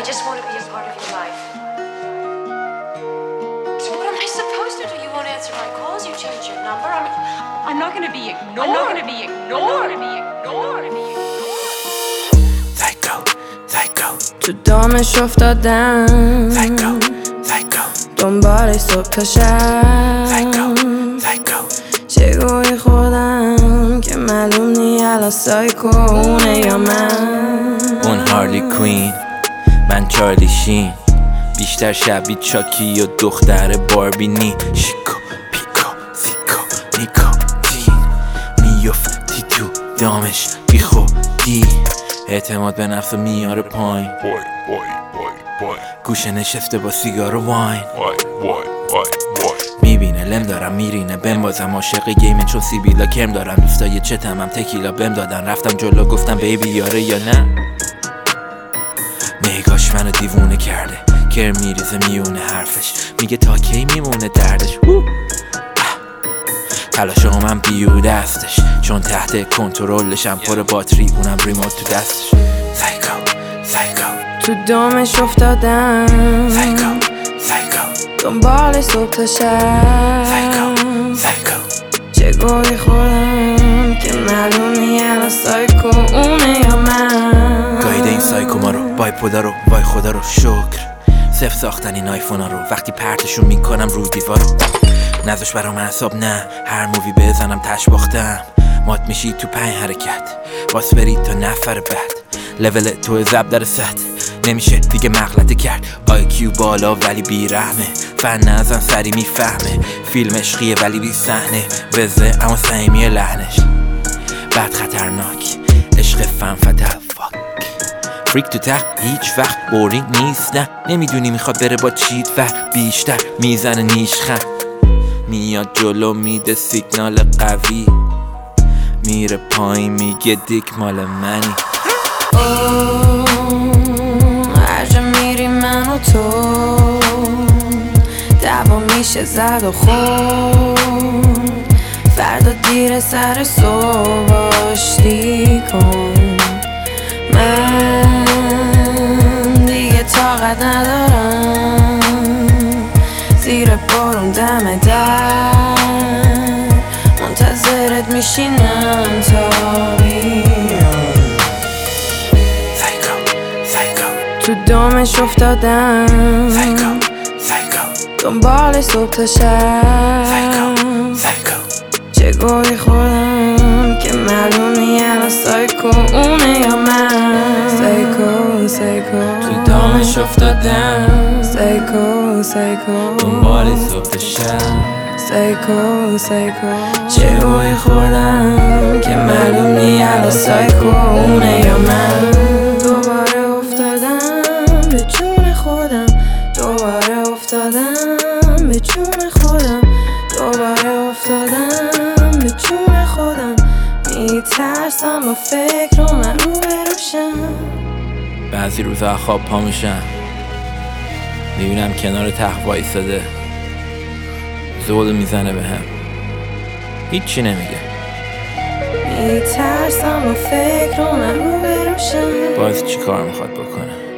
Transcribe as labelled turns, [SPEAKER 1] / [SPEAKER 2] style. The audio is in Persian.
[SPEAKER 1] I just want to be a part of your life. So what am I supposed to do? You won't answer my calls, you change your number. I'm not going to be ignored. I'm not going to be ignored.
[SPEAKER 2] Psycho
[SPEAKER 3] تو دامش افتادم دنبالش صبح تا شب چه گویی خودم که معلوم نی الان سایکو اونه یا من.
[SPEAKER 2] اون هارلی کوین من چارلی شین، بیشتر شبیه چاکی و دختر باربینی. شیکو پیکو سیکو نیکوتین میفتی تو دامش بی خودی، اعتماد به نفس میاره پایین، گوشه نشسته با سیگار و واین. میبینه لم دارم میرینه بهم بازم عاشق گیمه چون سیبیلا کرم دارم. دوستای چتم هم تکیلا بهم دادن، رفتم جلو گفتم بیبی یاره یا نه. نگاش منو دیوونه کرده، کرم میریزه میونه حرفش، میگه تا کی میمونه دردش. تلاشو من بیوده هستش چون تحت کنترلشم، پر باتری اونم ریموت تو دستش. سایکو
[SPEAKER 3] تو دامش افتادم دنبالش صبح تا شب چه گویی خودم که معلوم نی الان سایکو اونه یا من.
[SPEAKER 2] گایده این سایکو ما رو، وای پودا رو، وای خدا رو شکر. صفر ساختن این آیفونا رو، وقتی پرتشون میکنم رو دیوارو. نذاش برام اعصاب نه، هر مووی بزنم تش باختم. مات میشی تو 5 حرکت، باس برید تا نفر بعد. لول تو زب در ست نمیشه دیگه مغلطه کرد. IQ بالا ولی بیرحمه، فن ازن سری میفهمه. فیلم عشقیه ولی بی صحنه، وزه اما صمیمیه لحنش. بعد خطرناک عشق فن فتح فریک تو ته هیچ وقت بورینگ نیست. نه نمیدونی میخواد بره با چیت و بیشتر میزنه نیشخن. میاد جلو میده سیگنال قوی، میره پایین میگه دیک مال منی.
[SPEAKER 3] هر جا میری من و تو دعوا میشه زد و خورد. فردا دیر سر صبح آشتی کن، من دیگه طاقت ندارم زیر بارون دم در منتظرت میشینم تا بیام. تو دامش افتادم دنبالش صبح تا شب چه گویی خودم که معلوم نی الان سایکو اونه یا من. سایکو
[SPEAKER 2] تو دامش افتادم دنبالش صبح تا شب
[SPEAKER 3] سایکو چه گویی خودم که معلوم نی الان سایکو اونه یا من. دوباره افتادم به جون خودم، دوباره افتادم به جون خودم، دوباره افتادم به جون خودم. میترسم با فکر من رو بروشم.
[SPEAKER 2] بعضی روزا خواب پا میشم میبینم کنار تخت وایساده، زول میزنه به هم، هیچی نمیگه.
[SPEAKER 3] میترسم با فکر من رو بروشم.
[SPEAKER 2] باز چی کار میخواد بکنه؟